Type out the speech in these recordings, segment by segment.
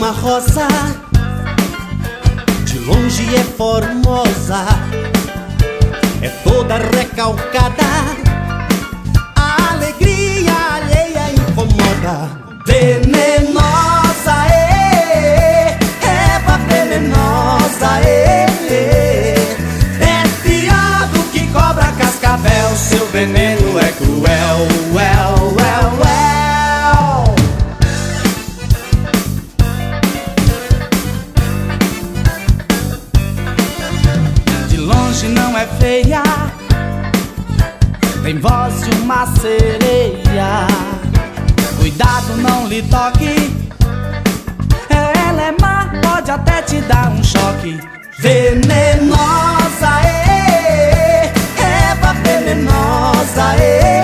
uma rosa, de longe é formosa, é toda recalcada, a alegria alheia incomoda. Venenosa, erva venenosa, é pior do que cobra cascavel, seu veneno é cruel, well, well, well. De longe não é feia, tem voz de uma sereia. Cuidado, não lhe toque, ela é má, pode até te dar um choque. Venenosa, erva venenosa, é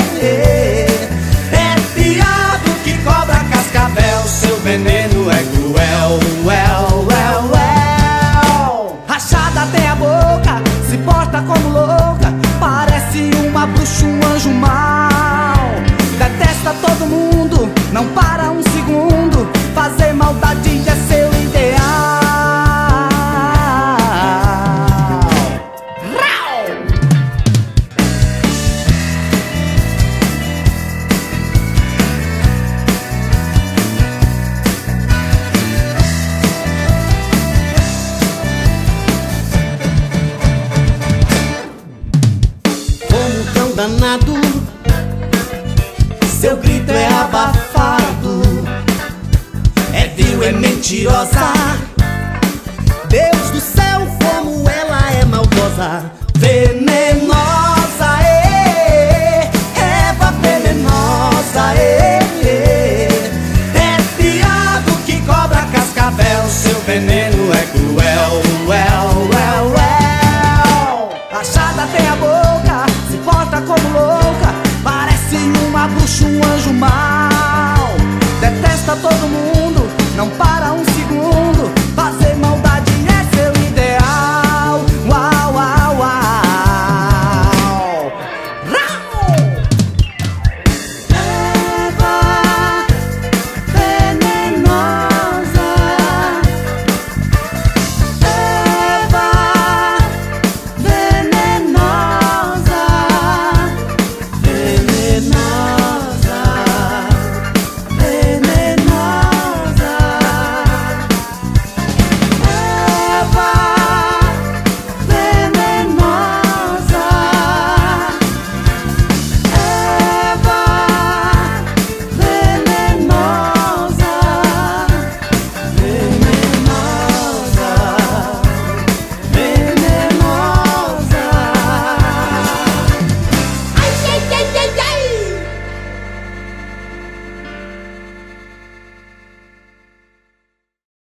pior do que cobra cascavel, seu veneno é cruel, well, well, well. Rachada tem a boca, se porta como louca, parece uma bruxa, um anjo mau. Detesta todo mundo, não para um segundo, fazer maldade é seu ideal. Como um cão danado, seu grito é abafado, é vil, é mentirosa. Deus do céu, como ela é maldosa. Venenosa, erva venenosa, é pior do que cobra cascavel, seu veneno é cruel, well, well, well. Rachada tem a boca, se porta como louca, parece uma bruxa, um anjo mau.